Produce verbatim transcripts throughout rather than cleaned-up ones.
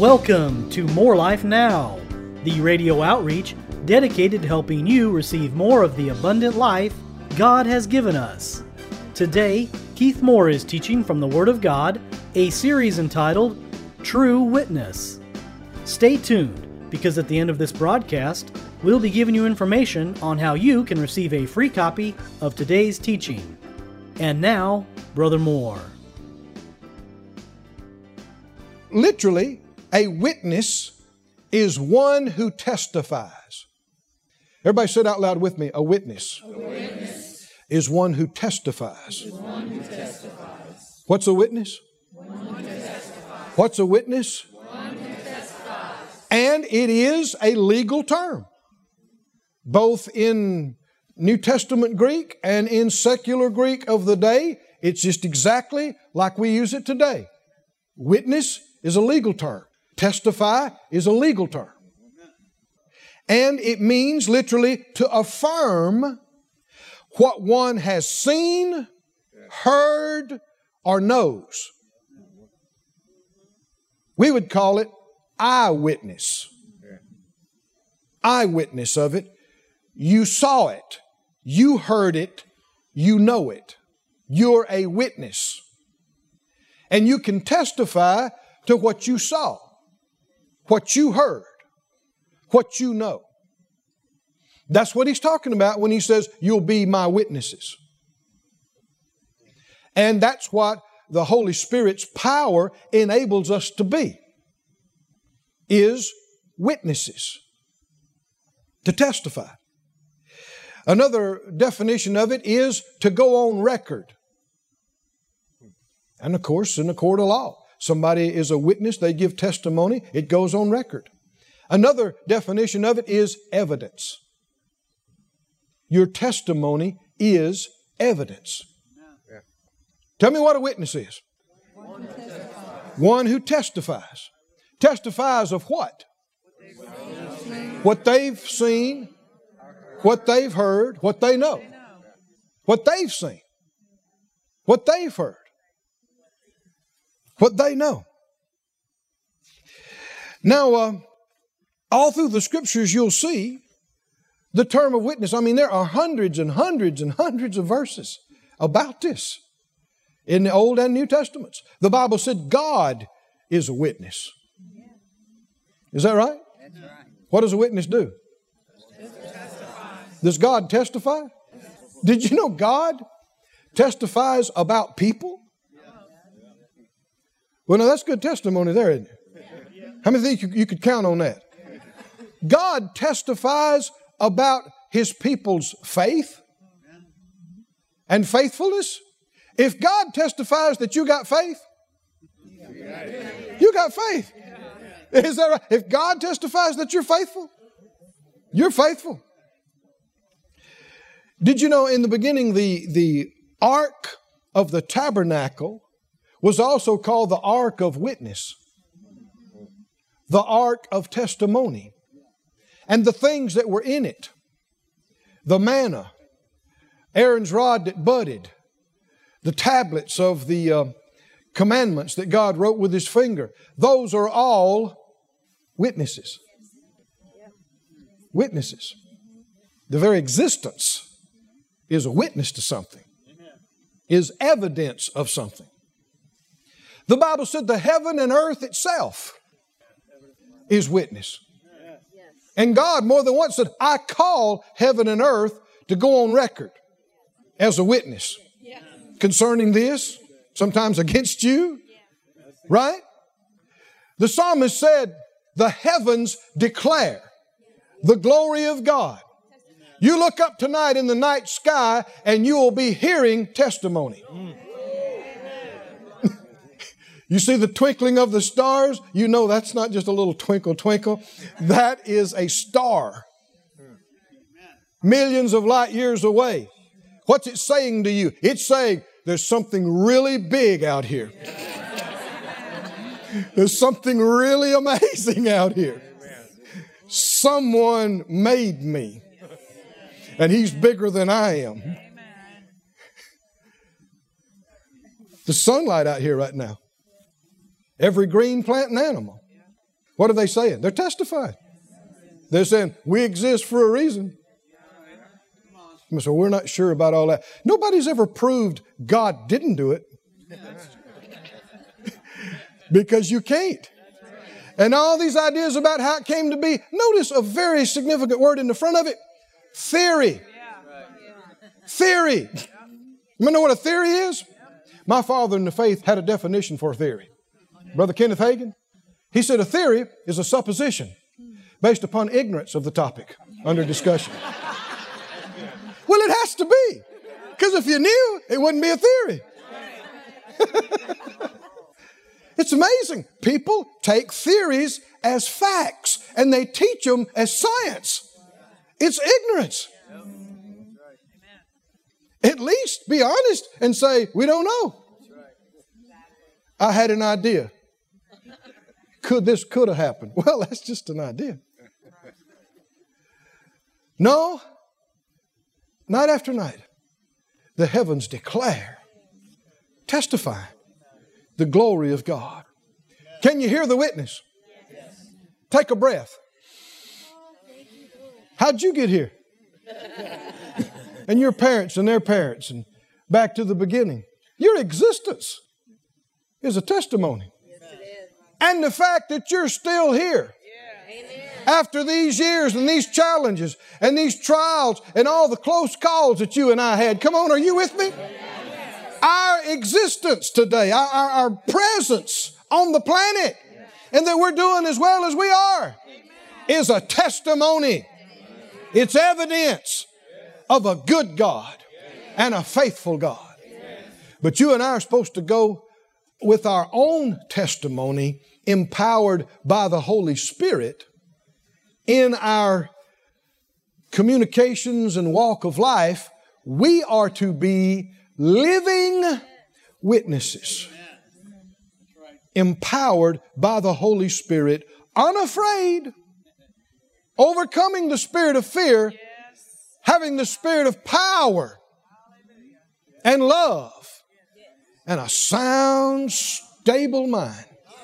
Welcome to More Life Now, the radio outreach dedicated to helping you receive more of the abundant life God has given us. Today, Keith Moore is teaching from the Word of God, a series entitled True Witness. Stay tuned, because at the end of this broadcast, we'll be giving you information on how you can receive a free copy of today's teaching. And now, Brother Moore. Literally, a witness is one who testifies. Everybody said out loud with me, a witness, a witness. is one who testifies. Is one who testifies. What's a witness? One who testifies. What's a witness? One who testifies. And it is a legal term, both in New Testament Greek and in secular Greek of the day. It's just exactly like we use it today. Witness is a legal term. Testify is a legal term. And it means literally to affirm what one has seen, heard, or knows. We would call it eyewitness. Eyewitness of it. You saw it. You heard it. You know it. You're a witness. And you can testify to what you saw, what you heard, what you know. That's what he's talking about when he says, you'll be my witnesses. And that's what the Holy Spirit's power enables us to be, is witnesses, to testify. Another definition of it is to go on record. And of course, in a court of law, somebody is a witness, they give testimony, it goes on record. Another definition of it is evidence. Your testimony is evidence. Yeah. Tell me what a witness is. One who testifies. One who testifies. Testifies of what? What they've seen, what they've heard, what they know. What they've seen, what they've heard, what they know. Now, uh, all through the Scriptures you'll see the term of witness. I mean, there are hundreds and hundreds and hundreds of verses about this in the Old and New Testaments. The Bible said God is a witness. Is that right? That's right. What does a witness do? Does God testify? Did you know God testifies about people? Well, now that's good testimony there, isn't it? How many think you, you could count on that? God testifies about His people's faith and faithfulness. If God testifies that you got faith, you got faith. Is that right? If God testifies that you're faithful, you're faithful. Did you know in the beginning the, the Ark of the Tabernacle was also called the Ark of Witness, the Ark of Testimony, and the things that were in it, the manna, Aaron's rod that budded, the tablets of the uh, commandments that God wrote with His finger, those are all witnesses. Witnesses. The very existence is a witness to something, is evidence of something. The Bible said the heaven and earth itself is witness. And God more than once said, I call heaven and earth to go on record as a witness concerning this, sometimes against you, right? The psalmist said, the heavens declare the glory of God. You look up tonight in the night sky and you will be hearing testimony. You see the twinkling of the stars? You know that's not just a little twinkle, twinkle. That is a star. Millions of light years away. What's it saying to you? It's saying there's something really big out here. There's something really amazing out here. Someone made me. And He's bigger than I am. The sunlight out here right now. Every green plant and animal What are they saying? They're testifying. They're saying, we exist for a reason. So we're not sure about all that. Nobody's ever proved God didn't do it. Because you can't. And all these ideas about how it came to be. Notice a very significant word in the front of it. Theory. Theory. You know what a theory is? My father in the faith had a definition for theory. Brother Kenneth Hagin. He said a theory is a supposition based upon ignorance of the topic under discussion. Well, it has to be. Because if you knew, it wouldn't be a theory. It's amazing. People take theories as facts and they teach them as science. It's ignorance. At least be honest and say, we don't know. I had an idea. Could this could have happened? Well, that's just an idea. No. Night after night, the heavens declare, testify the glory of God. Can you hear the witness? Take a breath. How'd you get here? And your parents and their parents and back to the beginning. Your existence is a testimony. And the fact that you're still here after these years and these challenges and these trials and all the close calls that you and I had. Come on, are you with me? Our existence today, our, our, our presence on the planet, and that we're doing as well as we are, is a testimony. It's evidence of a good God and a faithful God. But you and I are supposed to go with our own testimony, empowered by the Holy Spirit, in our communications and walk of life. We are to be living witnesses, empowered by the Holy Spirit, unafraid, overcoming the spirit of fear, having the spirit of power and love, and a sound, stable mind.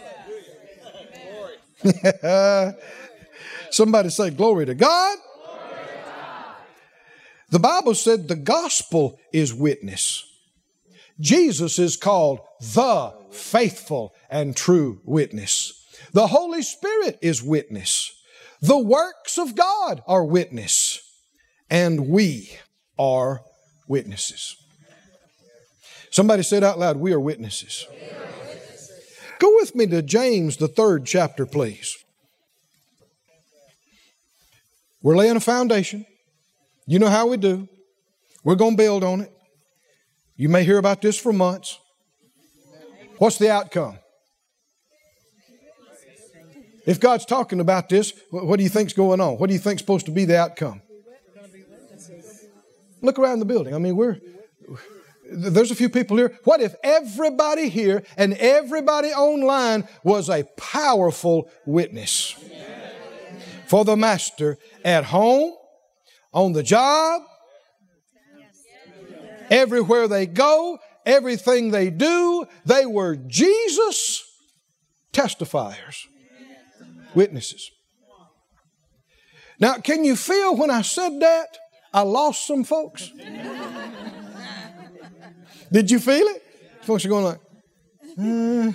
Somebody say, glory to God. Glory to God. The Bible said the gospel is witness. Jesus is called the faithful and true witness. The Holy Spirit is witness. The works of God are witness. And we are witnesses. Somebody said out loud, we are witnesses. We are witnesses. Go with me to James, the third chapter, please. We're laying a foundation. You know how we do. We're going to build on it. You may hear about this for months. What's the outcome? If God's talking about this, what do you think's going on? What do you think's supposed to be the outcome? Look around the building. I mean, we're there's a few people here. What if everybody here and everybody online was a powerful witness for the Master at home, on the job, everywhere they go, everything they do? They were Jesus testifiers, witnesses. Now, can you feel when I said that, I lost some folks? Did you feel it? Folks are going like, uh,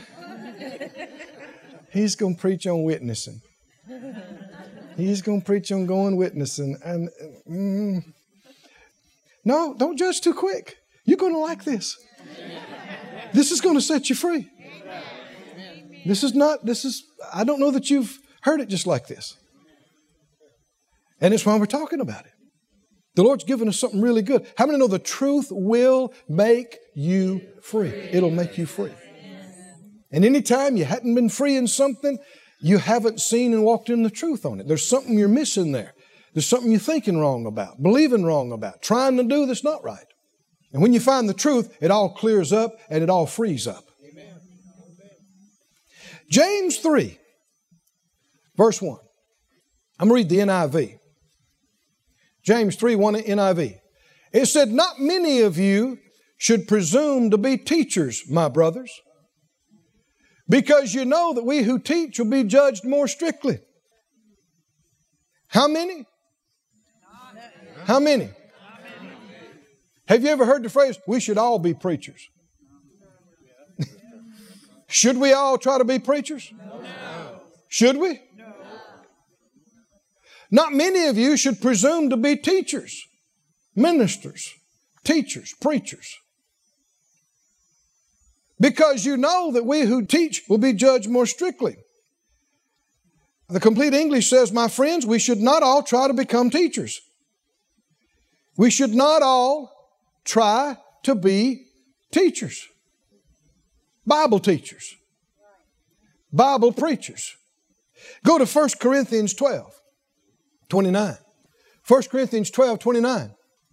he's going to preach on witnessing. He's going to preach on going witnessing. And mm, no, don't judge too quick. You're going to like this. This is going to set you free. This is not, this is, I don't know that you've heard it just like this. And it's why we're talking about it. The Lord's given us something really good. How many know the truth will make you free? It'll make you free. And anytime you hadn't been free in something, you haven't seen and walked in the truth on it. There's something you're missing there. There's something you're thinking wrong about, believing wrong about, trying to do that's not right. And when you find the truth, it all clears up and it all frees up. Amen. James three, verse one. I'm going to read the N I V. James three, one N I V. It said, not many of you should presume to be teachers, my brothers, Because you know that we who teach will be judged more strictly. How many? How many? Have you ever heard the phrase, we should all be preachers? Should we all try to be preachers? No. Should we? No. Not many of you should presume to be teachers, ministers, teachers, preachers. Because you know that we who teach will be judged more strictly. The Complete English says, my friends, we should not all try to become teachers. We should not all try to be teachers. Bible teachers. Bible preachers. Go to First Corinthians twelve, twenty-nine. First Corinthians twelve, twenty-nine.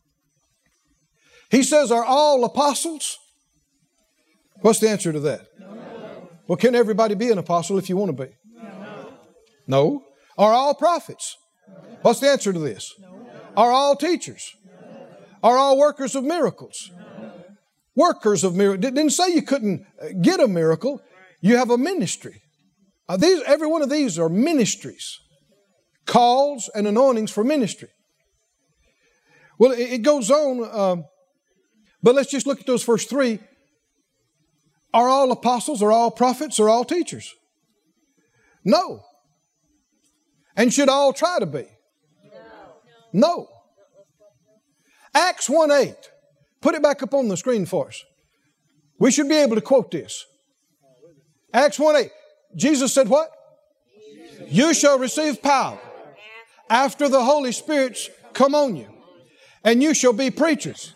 He says, are all apostles? What's the answer to that? No. Well, can everybody be an apostle if you want to be? No. No. Are all prophets? No. What's the answer to this? No. Are all teachers? No. Are all workers of miracles? No. Workers of miracles. Didn't say you couldn't get a miracle. You have a ministry. Uh, these, every one of these are ministries. Calls and anointings for ministry. Well, it, it goes on, uh, but let's just look at those first three. Are all apostles, are all prophets, are all teachers? No. And should all try to be? No. Acts one eight. Put it back up on the screen for us. We should be able to quote this. Acts one eight. Jesus said what? You shall receive power after the Holy Spirit's come on you. And you shall be preachers.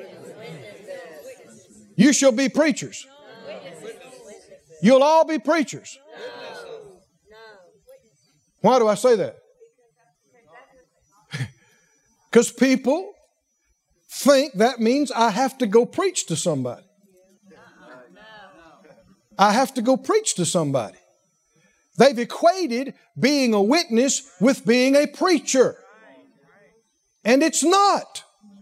You shall be preachers. You'll all be preachers. Why do I say that? Because people think that means I have to go preach to somebody. I have to go preach to somebody. They've equated being a witness with being a preacher. And it's not.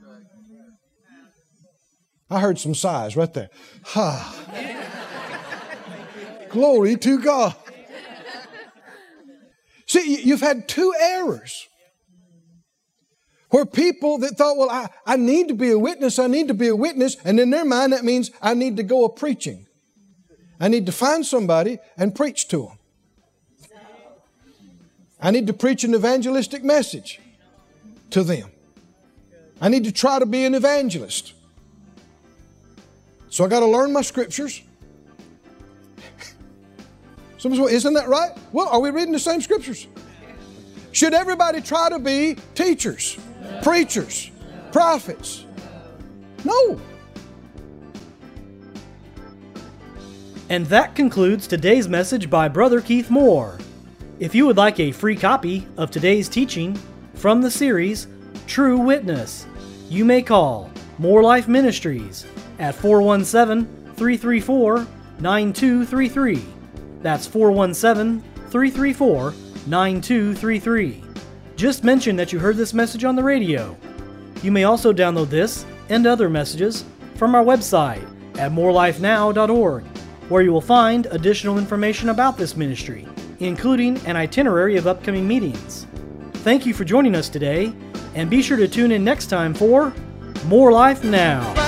I heard some sighs right there. Ha. Glory to God. See, you've had two errors. Where people that thought, well, I, I need to be a witness, I need to be a witness. And in their mind, that means I need to go a preaching. I need to find somebody and preach to them. I need to preach an evangelistic message to them. I need to try to be an evangelist. So I got to learn my scriptures. Somebody says, well, isn't that right? Well, are we reading the same scriptures? Should everybody try to be teachers, preachers, prophets? No. And that concludes today's message by Brother Keith Moore. If you would like a free copy of today's teaching from the series True Witness, you may call More Life Ministries at four one seven, three three four, nine two three three. That's four one seven, three three four, nine two three three. Just mention that you heard this message on the radio. You may also download this and other messages from our website at more life now dot org, where you will find additional information about this ministry, including an itinerary of upcoming meetings. Thank you for joining us today, and be sure to tune in next time for More Life Now.